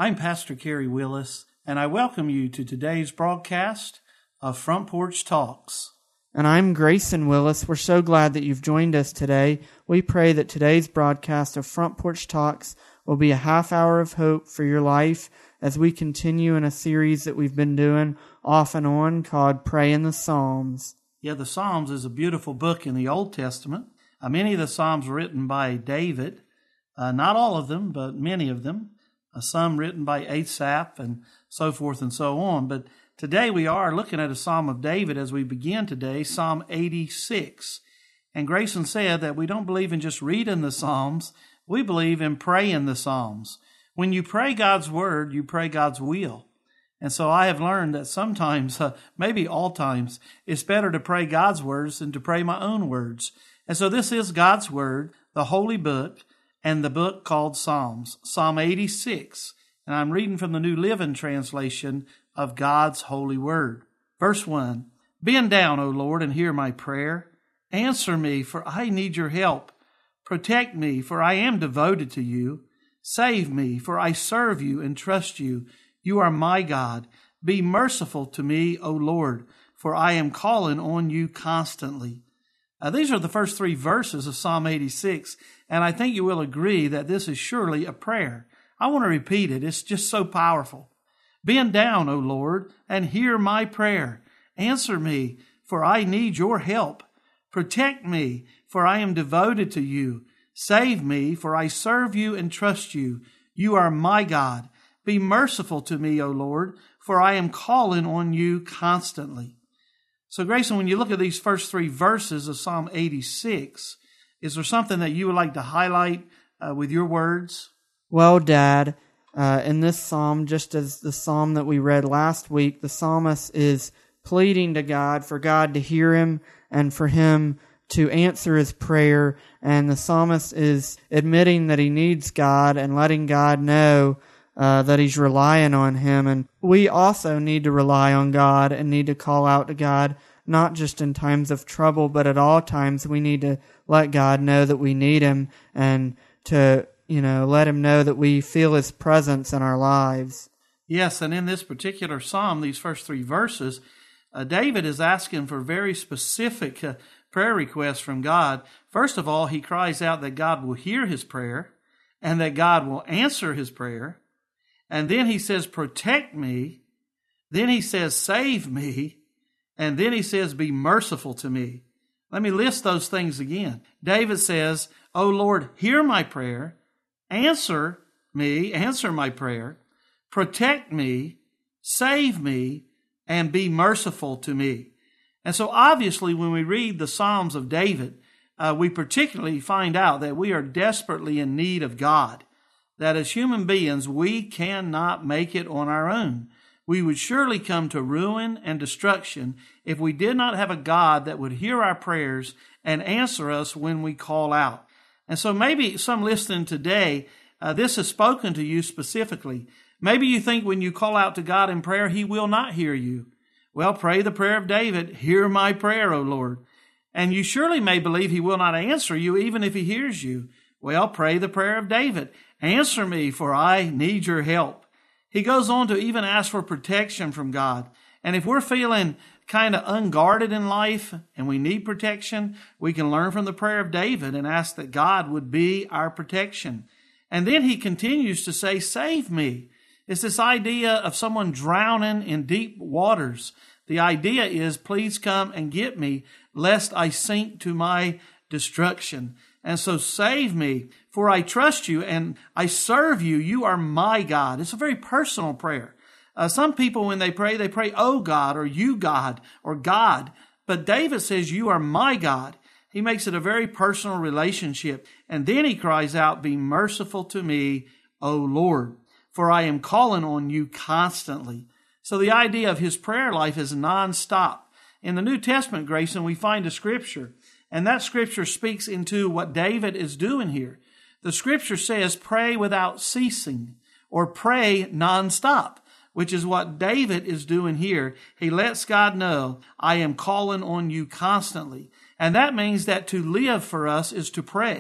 I'm Pastor Kerry Willis, and I welcome you to today's broadcast of Front Porch Talks. And I'm Grayson Willis. We're so glad that you've joined us today. We pray that today's broadcast of Front Porch Talks will be a half hour of hope for your life as we continue in a series that we've been doing off and on called Pray in the Psalms. Yeah, the Psalms is a beautiful book in the Old Testament. Many of the Psalms were written by David. Not all of them, but many of them. Some written by Asaph and so forth and so on. But today we are looking at a Psalm of David as we begin today, Psalm 86. And Grayson said that we don't believe in just reading the Psalms. We believe in praying the Psalms. When you pray God's word, you pray God's will. And so I have learned that sometimes, maybe all times, it's better to pray God's words than to pray my own words. And so this is God's word, the holy book, and the book called Psalms, Psalm 86. And I'm reading from the New Living Translation of God's holy word. Verse 1, Bend down, O Lord, and hear my prayer. Answer me, for I need your help. Protect me, for I am devoted to you. Save me, for I serve you and trust you. You are my God. Be merciful to me, O Lord, for I am calling on you constantly. These are the first three verses of Psalm 86, and I think you will agree that this is surely a prayer. I want to repeat it. It's just so powerful. Bend down, O Lord, and hear my prayer. Answer me, for I need your help. Protect me, for I am devoted to you. Save me, for I serve you and trust you. You are my God. Be merciful to me, O Lord, for I am calling on you constantly. So, Grayson, when you look at these first three verses of Psalm 86, is there something that you would like to highlight with your words? Well, Dad, in this psalm, just as the psalm that we read last week, the psalmist is pleading to God for God to hear him and for him to answer his prayer. And the psalmist is admitting that he needs God and letting God know that he's relying on him. And we also need to rely on God and need to call out to God, not just in times of trouble, but at all times we need to let God know that we need him and to, let him know that we feel his presence in our lives. Yes, and in this particular psalm, these first three verses, David is asking for very specific prayer requests from God. First of all, he cries out that God will hear his prayer and that God will answer his prayer. And then he says, protect me. Then he says, save me. And then he says, be merciful to me. Let me list those things again. David says, O Lord, hear my prayer. Answer my prayer. Protect me, save me, and be merciful to me. And so obviously when we read the Psalms of David, we particularly find out that we are desperately in need of God. That as human beings, we cannot make it on our own. We would surely come to ruin and destruction if we did not have a God that would hear our prayers and answer us when we call out. And so maybe some listening today, this has spoken to you specifically. Maybe you think when you call out to God in prayer, he will not hear you. Well, pray the prayer of David, hear my prayer, O Lord. And you surely may believe he will not answer you even if he hears you. Well, pray the prayer of David. Answer me, for I need your help. He goes on to even ask for protection from God. And if we're feeling kind of unguarded in life and we need protection, we can learn from the prayer of David and ask that God would be our protection. And then he continues to say, save me. It's this idea of someone drowning in deep waters. The idea is, please come and get me, lest I sink to my destruction. And so save me, for I trust you and I serve you. You are my God. It's a very personal prayer. Some people, when they pray, oh God, or you God, or God. But David says, you are my God. He makes it a very personal relationship. And then he cries out, be merciful to me, O Lord, for I am calling on you constantly. So the idea of his prayer life is nonstop. In the New Testament, Grayson, we find a scripture, and that scripture speaks into what David is doing here. The scripture says, pray without ceasing, or pray nonstop, which is what David is doing here. He lets God know, I am calling on you constantly. And that means that to live for us is to pray.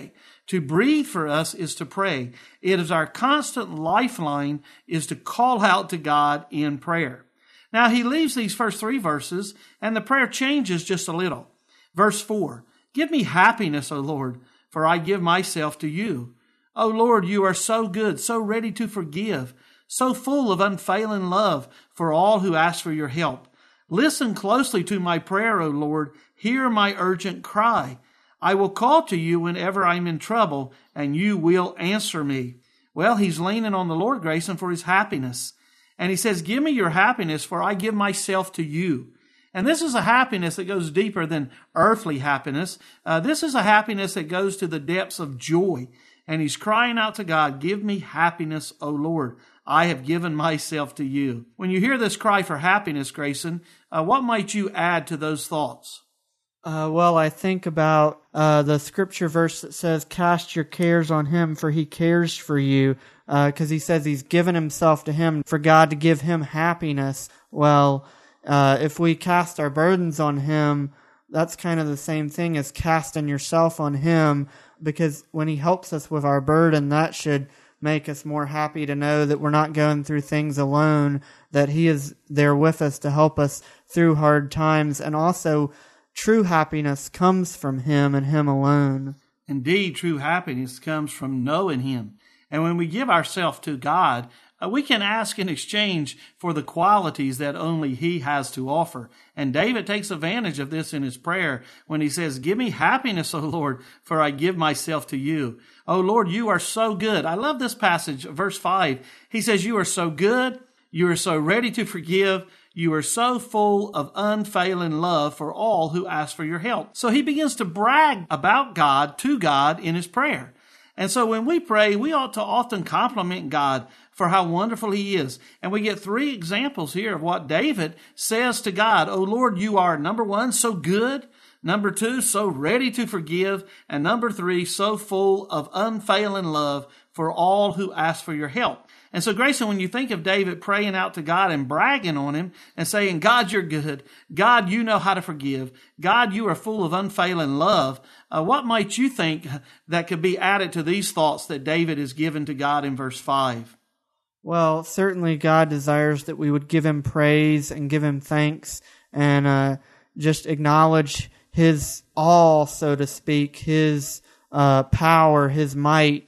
To breathe for us is to pray. It is our constant lifeline is to call out to God in prayer. Now he leaves these first 3 verses and the prayer changes just a little. Verse 4, give me happiness, O Lord, for I give myself to you. O Lord, you are so good, so ready to forgive, so full of unfailing love for all who ask for your help. Listen closely to my prayer, O Lord. Hear my urgent cry. I will call to you whenever I'm in trouble, and you will answer me. Well, he's leaning on the Lord, Grayson, for his happiness. And he says, give me your happiness, for I give myself to you. And this is a happiness that goes deeper than earthly happiness. This is a happiness that goes to the depths of joy. And he's crying out to God, give me happiness, O Lord. I have given myself to you. When you hear this cry for happiness, Grayson, what might you add to those thoughts? Well, I think about the scripture verse that says, cast your cares on him, for he cares for you. Because he says he's given himself to him for God to give him happiness. Well, if we cast our burdens on him, that's kind of the same thing as casting yourself on him, because when he helps us with our burden, that should make us more happy to know that we're not going through things alone, that he is there with us to help us through hard times. And also, true happiness comes from him and him alone. Indeed, true happiness comes from knowing him. And when we give ourselves to God, we can ask in exchange for the qualities that only he has to offer. And David takes advantage of this in his prayer when he says, give me happiness, O Lord, for I give myself to you. O Lord, you are so good. I love this passage, verse 5. He says, you are so good. You are so ready to forgive. You are so full of unfailing love for all who ask for your help. So he begins to brag about God to God in his prayer. And so when we pray, we ought to often compliment God for how wonderful he is. And we get 3 examples here of what David says to God. Oh Lord, you are, number 1, so good. Number 2, so ready to forgive. And number 3, so full of unfailing love for all who ask for your help. And so, Grayson, when you think of David praying out to God and bragging on him and saying, God, you're good. God, you know how to forgive. God, you are full of unfailing love. What might you think that could be added to these thoughts that David is given to God in verse 5? Well, certainly God desires that we would give him praise and give him thanks and just acknowledge his all, so to speak, his power, his might,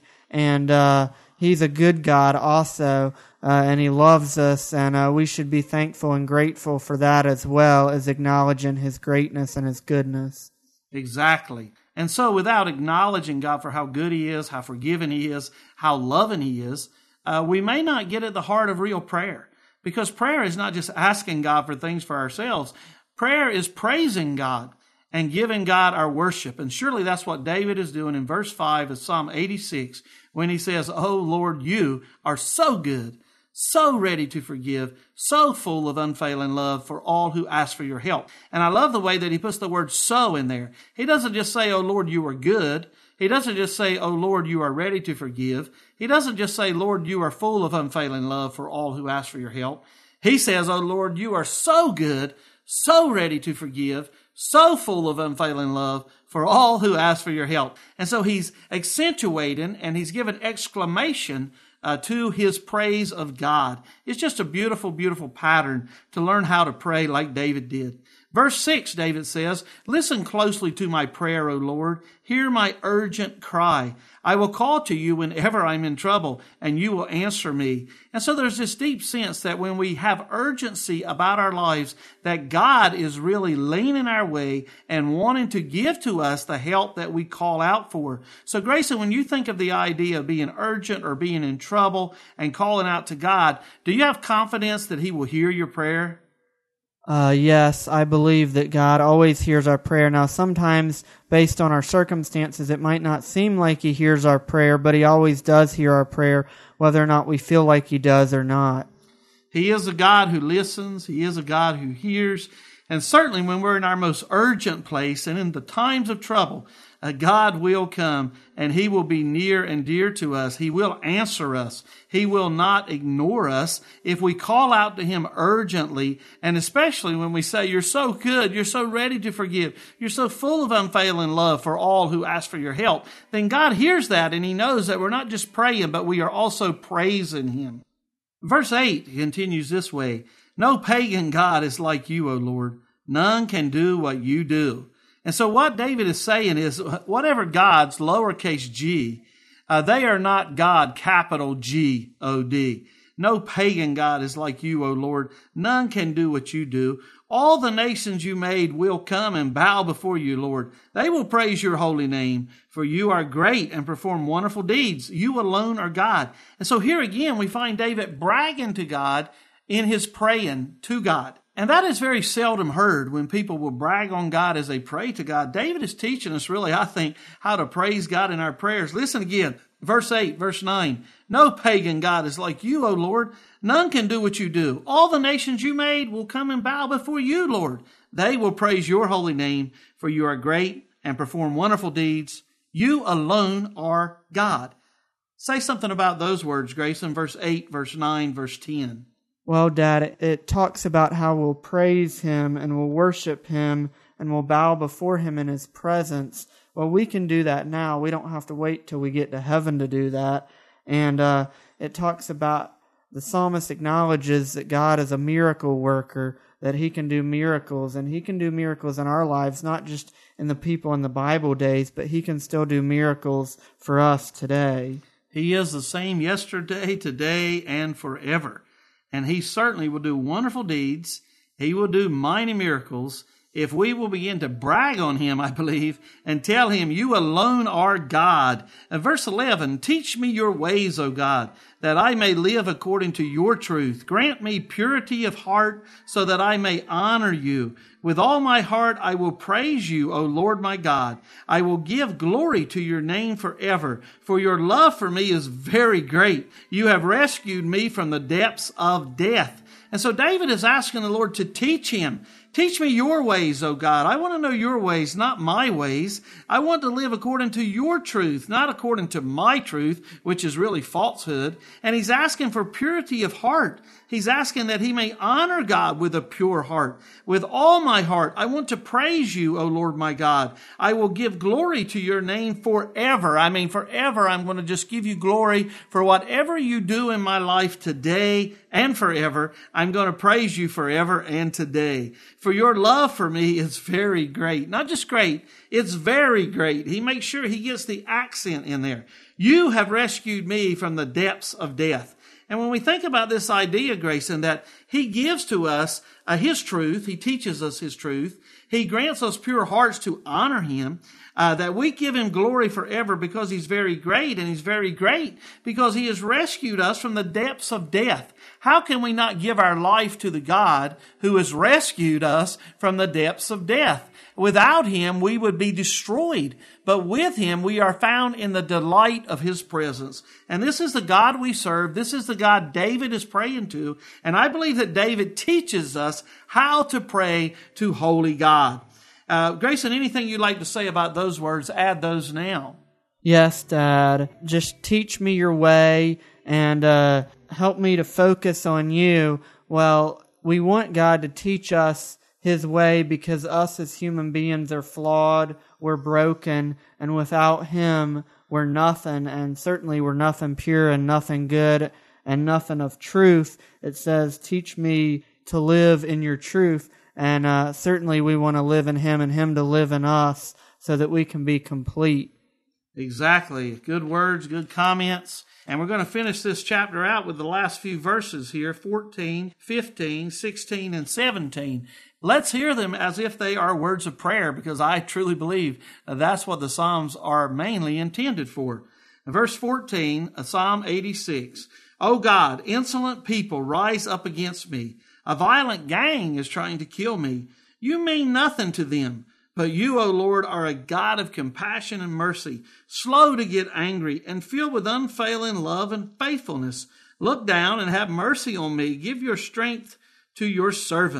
and he's a good God also, and he loves us, and we should be thankful and grateful for that as well as acknowledging his greatness and his goodness. Exactly. And so without acknowledging God for how good he is, how forgiving he is, how loving he is, we may not get at the heart of real prayer. Because prayer is not just asking God for things for ourselves. Prayer is praising God and giving God our worship. And surely that's what David is doing in verse 5 of Psalm 86 when he says, oh Lord, you are so good, so ready to forgive, so full of unfailing love for all who ask for your help. And I love the way that he puts the word so in there. He doesn't just say, oh Lord, you are good. He doesn't just say, oh Lord, you are ready to forgive. He doesn't just say, Lord, you are full of unfailing love for all who ask for your help. He says, oh Lord, you are so good, so ready to forgive, so full of unfailing love for all who ask for your help. And so he's accentuating and he's given exclamation to his praise of God. It's just a beautiful, beautiful pattern to learn how to pray like David did. Verse 6, David says, listen closely to my prayer, O Lord. Hear my urgent cry. I will call to you whenever I'm in trouble, and you will answer me. And so there's this deep sense that when we have urgency about our lives, that God is really leaning our way and wanting to give to us the help that we call out for. So Grayson, when you think of the idea of being urgent or being in trouble and calling out to God, do you have confidence that he will hear your prayer? Yes, I believe that God always hears our prayer. Now, sometimes, based on our circumstances, it might not seem like he hears our prayer, but he always does hear our prayer, whether or not we feel like he does or not. He is a God who listens. He is a God who hears. And certainly when we're in our most urgent place and in the times of trouble, God will come and He will be near and dear to us. He will answer us. He will not ignore us if we call out to Him urgently, and especially when we say, you're so good, you're so ready to forgive, you're so full of unfailing love for all who ask for your help. Then God hears that and He knows that we're not just praying, but we are also praising Him. Verse 8 continues this way, no pagan God is like you, O Lord. None can do what you do. And so what David is saying is, whatever gods, lowercase g, they are not God, capital G-O-D. No pagan God is like you, O Lord. None can do what you do. All the nations you made will come and bow before you, Lord. They will praise your holy name, for you are great and perform wonderful deeds. You alone are God. And so here again, we find David bragging to God in his praying to God. And that is very seldom heard when people will brag on God as they pray to God. David is teaching us really, I think, how to praise God in our prayers. Listen again, verse 8, verse 9. No pagan God is like you, O Lord. None can do what you do. All the nations you made will come and bow before you, Lord. They will praise your holy name, for you are great and perform wonderful deeds. You alone are God. Say something about those words, Grayson, verse 8, verse 9, verse 10. Well, Dad, it talks about how we'll praise Him and we'll worship Him and we'll bow before Him in His presence. Well, we can do that now. We don't have to wait till we get to heaven to do that. And it talks about the psalmist acknowledges that God is a miracle worker, that He can do miracles, and He can do miracles in our lives, not just in the people in the Bible days, but He can still do miracles for us today. He is the same yesterday, today, and forever. And He certainly will do wonderful deeds. He will do mighty miracles if we will begin to brag on Him, I believe, and tell Him, you alone are God. And verse 11, teach me your ways, O God, that I may live according to your truth. Grant me purity of heart so that I may honor you. With all my heart I will praise you, O Lord my God. I will give glory to your name forever, for your love for me is very great. You have rescued me from the depths of death. And so David is asking the Lord to teach him. Teach me your ways, O God. I want to know your ways, not my ways. I want to live according to your truth, not according to my truth, which is really falsehood. And he's asking for purity of heart. He's asking that he may honor God with a pure heart. With all my heart, I want to praise you, O Lord my God. I will give glory to your name forever. I mean, forever, I'm going to just give you glory for whatever you do in my life today and forever. I'm going to praise you forever and today. For your love for me is very great. Not just great, it's very great. He makes sure he gets the accent in there. You have rescued me from the depths of death. And when we think about this idea, Grayson, that he gives to us his truth, he teaches us his truth, he grants us pure hearts to honor him, that we give him glory forever because he's very great, and he's very great because he has rescued us from the depths of death. How can we not give our life to the God who has rescued us from the depths of death? Without him, we would be destroyed. But with him, we are found in the delight of his presence. And this is the God we serve. This is the God David is praying to. And I believe that David teaches us how to pray to holy God. Grayson, anything you'd like to say about those words, add those now. Yes, Dad. Just teach me your way and help me to focus on you. Well, we want God to teach us his way because us as human beings are flawed, we're broken, and without him, we're nothing, and certainly we're nothing pure and nothing good and nothing of truth. It says, teach me to live in your truth, and certainly we want to live in him and him to live in us so that we can be complete. Exactly. Good words, good comments. And we're going to finish this chapter out with the last few verses here, 14, 15, 16, and 17. Let's hear them as if they are words of prayer, because I truly believe that's what the Psalms are mainly intended for. Verse 14, Psalm 86. O God, insolent people rise up against me. A violent gang is trying to kill me. You mean nothing to them. But you, O Lord, are a God of compassion and mercy, slow to get angry, and filled with unfailing love and faithfulness. Look down and have mercy on me. Give your strength to your servant.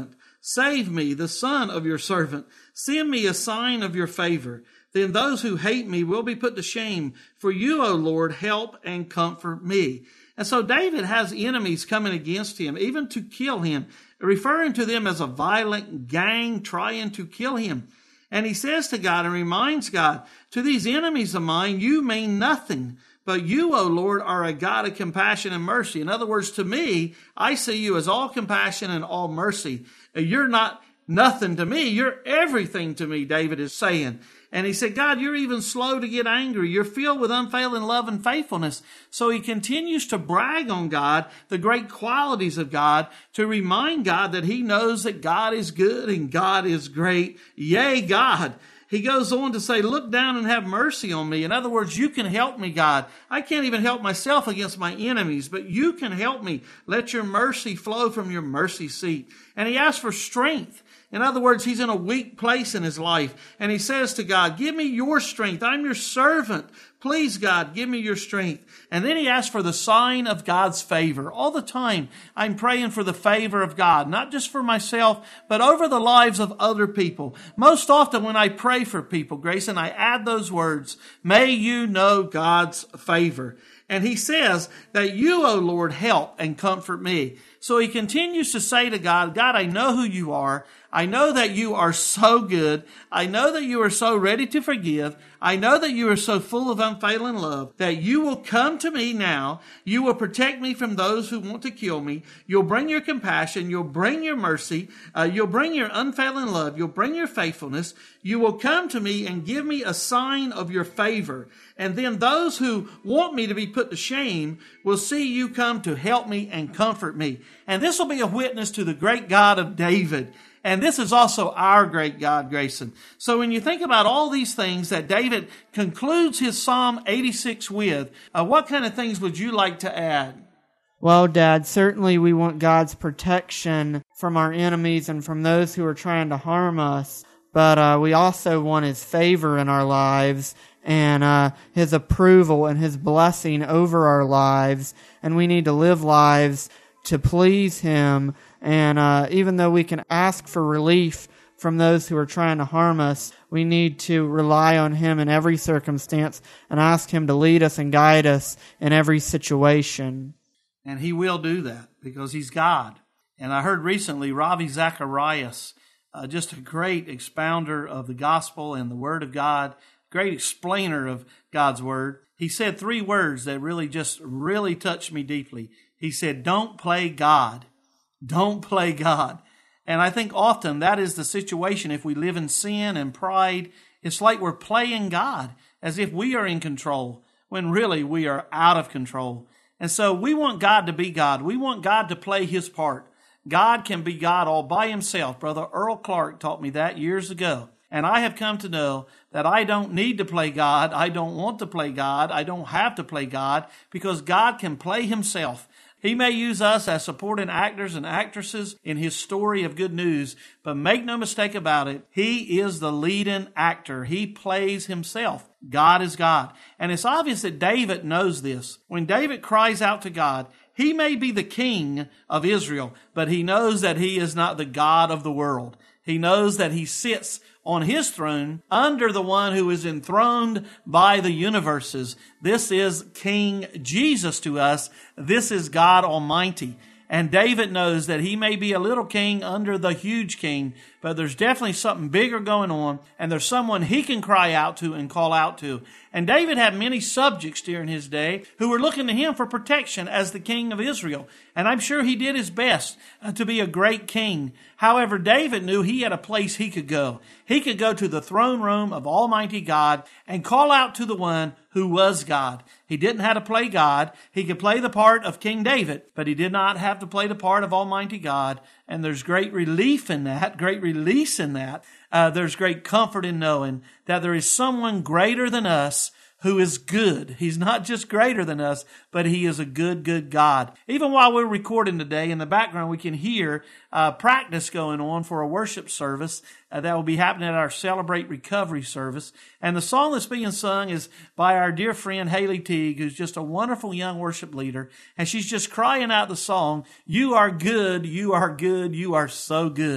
Save me, the son of your servant. Send me a sign of your favor. Then those who hate me will be put to shame. For you, O Lord, help and comfort me. And so David has enemies coming against him, even to kill him, referring to them as a violent gang trying to kill him. And he says to God and reminds God, to these enemies of mine, you mean nothing. But you, O Lord, are a God of compassion and mercy. In other words, to me, I see you as all compassion and all mercy. You're not nothing to me. You're everything to me, David is saying. And he said, God, you're even slow to get angry. You're filled with unfailing love and faithfulness. So he continues to brag on God, the great qualities of God, to remind God that he knows that God is good and God is great. Yea, God. He goes on to say, look down and have mercy on me. In other words, you can help me, God. I can't even help myself against my enemies, but you can help me. Let your mercy flow from your mercy seat. And he asks for strength. In other words, he's in a weak place in his life. And he says to God, give me your strength. I'm your servant. Please, God, give me your strength. And then he asks for the sign of God's favor. All the time, I'm praying for the favor of God, not just for myself, but over the lives of other people. Most often when I pray for people, Grayson, I add those words, may you know God's favor. And he says that you, O Lord, help and comfort me. So he continues to say to God, God, I know who you are. I know that you are so good. I know that you are so ready to forgive. I know that you are so full of unfailing love that you will come to me now. You will protect me from those who want to kill me. You'll bring your compassion. You'll bring your mercy. You'll bring your unfailing love. You'll bring your faithfulness. You will come to me and give me a sign of your favor. And then those who want me to be put to shame will see you come to help me and comfort me. And this will be a witness to the great God of David. And this is also our great God, Grayson. So when you think about all these things that David concludes his Psalm 86 with, what kind of things would you like to add? Well, Dad, certainly we want God's protection from our enemies and from those who are trying to harm us. But we also want His favor in our lives and His approval and His blessing over our lives. And we need to live lives to please Him. And even though we can ask for relief from those who are trying to harm us, we need to rely on Him in every circumstance and ask Him to lead us and guide us in every situation. And He will do that because He's God. And I heard recently Ravi Zacharias, just a great expounder of the gospel and the Word of God, great explainer of God's Word. He said 3 words that really touched me deeply. He said, don't play God. Don't play God. And I think often that is the situation. If we live in sin and pride, it's like we're playing God as if we are in control when really we are out of control. And so we want God to be God. We want God to play His part. God can be God all by Himself. Brother Earl Clark taught me that years ago. And I have come to know that I don't need to play God. I don't want to play God. I don't have to play God because God can play Himself. He may use us as supporting actors and actresses in His story of good news, but make no mistake about it, He is the leading actor. He plays Himself. God is God. And it's obvious that David knows this. When David cries out to God, he may be the king of Israel, but he knows that he is not the God of the world. He knows that he sits on His throne under the one who is enthroned by the universes. This is King Jesus to us. This is God Almighty. And David knows that he may be a little king under the huge king, but there's definitely something bigger going on, and there's someone he can cry out to and call out to. And David had many subjects during his day who were looking to him for protection as the king of Israel. And I'm sure he did his best to be a great king. However, David knew he had a place he could go. He could go to the throne room of Almighty God and call out to the one who was God. He didn't have to play God. He could play the part of King David, but he did not have to play the part of Almighty God. And there's great relief in that, great release in that. There's great comfort in knowing that there is someone greater than us who is good. He's not just greater than us, but He is a good, good God. Even while we're recording today, in the background we can hear practice going on for a worship service that will be happening at our Celebrate Recovery service. And the song that's being sung is by our dear friend Haley Teague, who's just a wonderful young worship leader. And she's just crying out the song, "You are good, you are good, you are so good."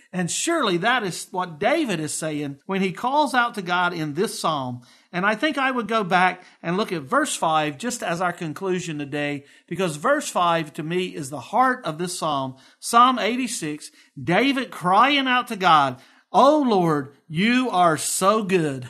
And surely that is what David is saying when he calls out to God in this psalm. And I think I would go back and look at verse 5 just as our conclusion today, because verse 5 to me is the heart of this psalm. Psalm 86, David crying out to God, "Oh Lord, you are so good,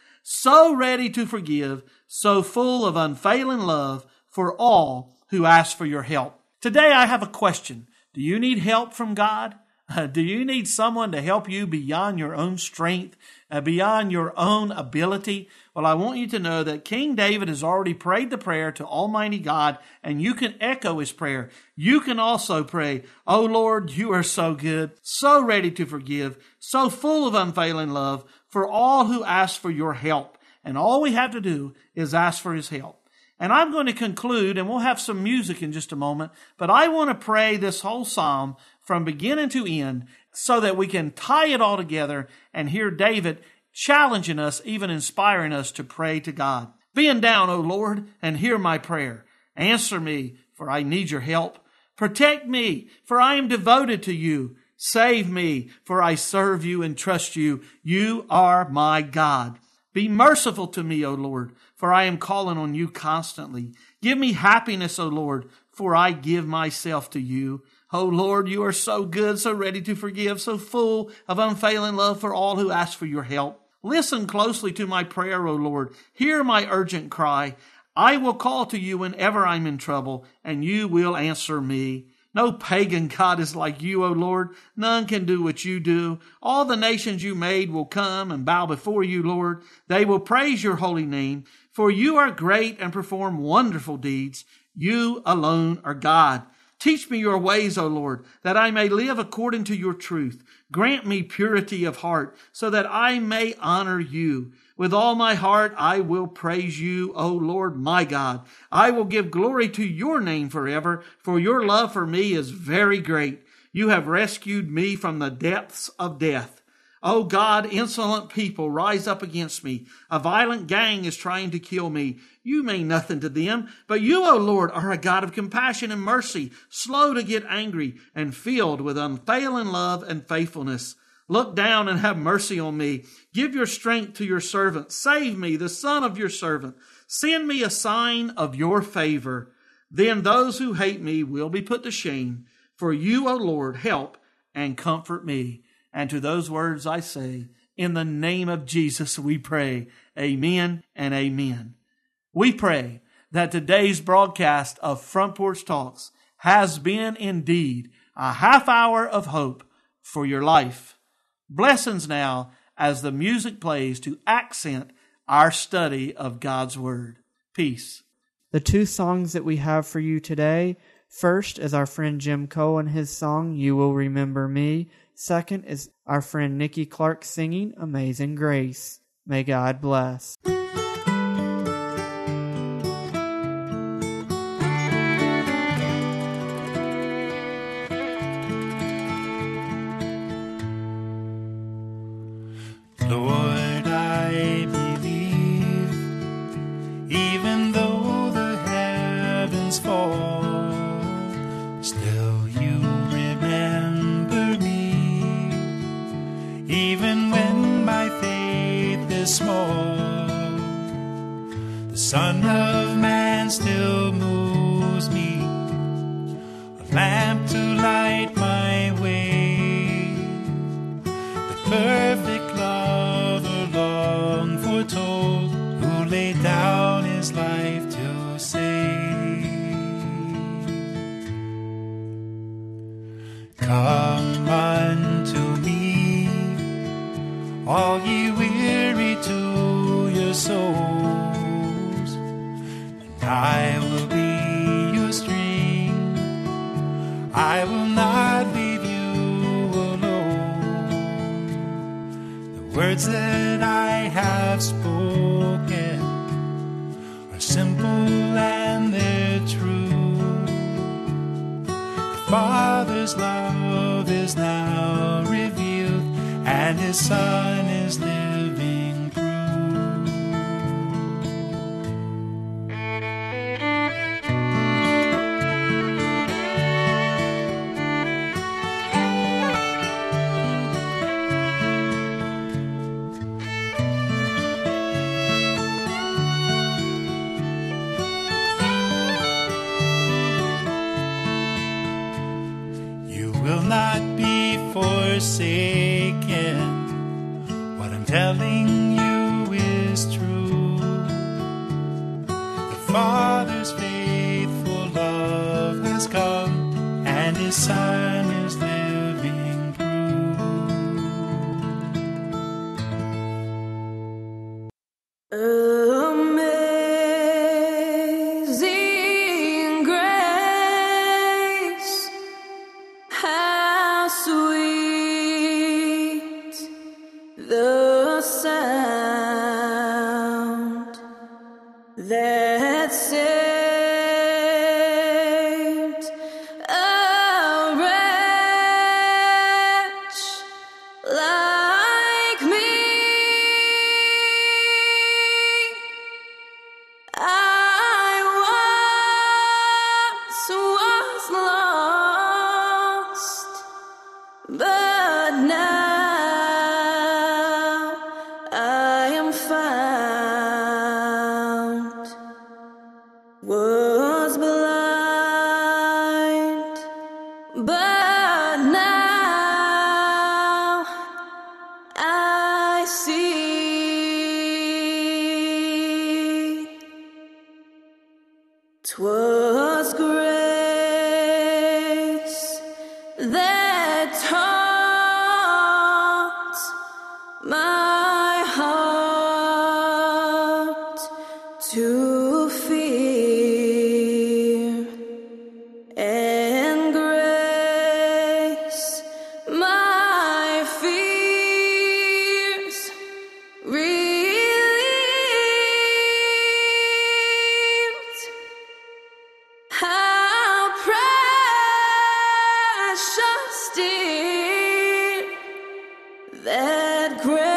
so ready to forgive, so full of unfailing love for all who ask for your help." Today I have a question. Do you need help from God? Do you need someone to help you beyond your own strength, beyond your own ability? Well, I want you to know that King David has already prayed the prayer to Almighty God, and you can echo his prayer. You can also pray, "Oh Lord, you are so good, so ready to forgive, so full of unfailing love for all who ask for your help." And all we have to do is ask for his help. And I'm going to conclude, and we'll have some music in just a moment, but I want to pray this whole psalm from beginning to end so that we can tie it all together and hear David challenging us, even inspiring us to pray to God. "Bend down, O Lord, and hear my prayer. Answer me, for I need your help. Protect me, for I am devoted to you. Save me, for I serve you and trust you. You are my God. Be merciful to me, O Lord, for I am calling on you constantly. Give me happiness, O Lord, for I give myself to you. O Lord, you are so good, so ready to forgive, so full of unfailing love for all who ask for your help. Listen closely to my prayer, O Lord. Hear my urgent cry. I will call to you whenever I'm in trouble, and you will answer me. No pagan god is like you, O Lord. None can do what you do. All the nations you made will come and bow before you, Lord. They will praise your holy name, for you are great and perform wonderful deeds. You alone are God. Teach me your ways, O Lord, that I may live according to your truth. Grant me purity of heart, so that I may honor you. With all my heart I will praise you, O Lord my God. I will give glory to your name forever, for your love for me is very great. You have rescued me from the depths of death. O God, insolent people rise up against me. A violent gang is trying to kill me. You mean nothing to them, but you, O Lord, are a God of compassion and mercy, slow to get angry, and filled with unfailing love and faithfulness. Look down and have mercy on me. Give your strength to your servant. Save me, the son of your servant. Send me a sign of your favor. Then those who hate me will be put to shame. For you, O Lord, help and comfort me. And to those words I say, in the name of Jesus we pray. Amen and amen. We pray that today's broadcast of Front Porch Talks has been indeed a half hour of hope for your life. Blessings now as the music plays to accent our study of God's Word. Peace. The two songs that we have for you today, first is our friend Jim Cole and his song, You Will Remember Me. Second is our friend Nikki Clark singing Amazing Grace. May God bless. Lord, I believe, even though the heavens fall, still you remember me, even when my faith is small. The Son of Man still moves me, a lamp to light my way, the perfect lover long foretold, who laid down his life to save. Come unto me, all ye weary to your souls, and I will be your strength. I will not leave you alone. The words that I have spoken are simple and they're true. The Father's love is now revealed, and His Son is living through. forsaken. What I'm telling you is true. The Father's faithful love has come, and His Son is living proof. Amazing grace, how sweet the sound that saved a wretch like me. I once was lost, but now I am found. Was blind, but now I see. 'Twas grace that taught my heart to fear, and grace my fears relieved. How precious dear that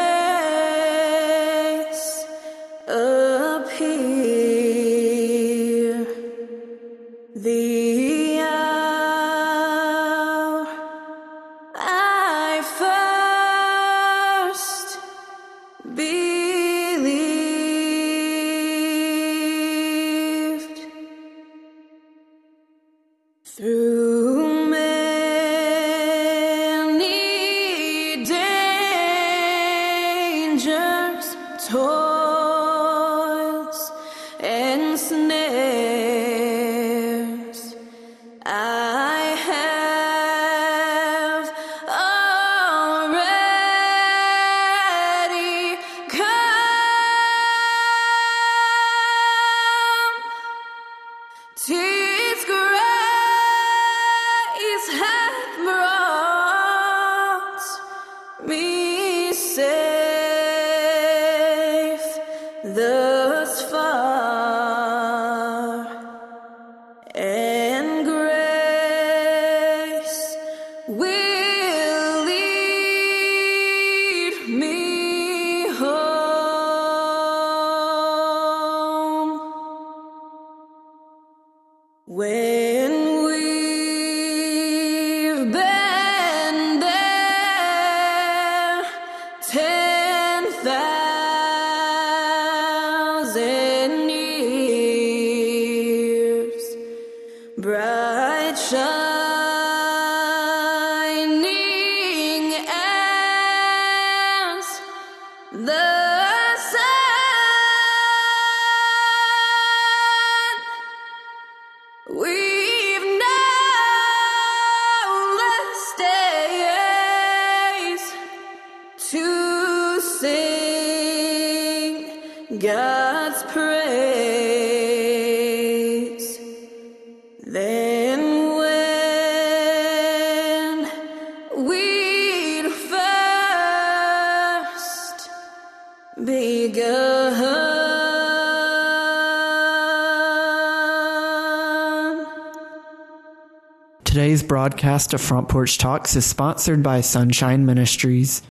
grace appear. The hour I first believed. Through many dangers, toils, and snares, I have already come. 'Tis grace hath brought me safe thus far, and grace will lead me home. When we've been there 10,000 years, bright shining as the sun, we've no less days to sing God's praise than when we'd first begun. Today's broadcast of Front Porch Talks is sponsored by Sunshine Ministries.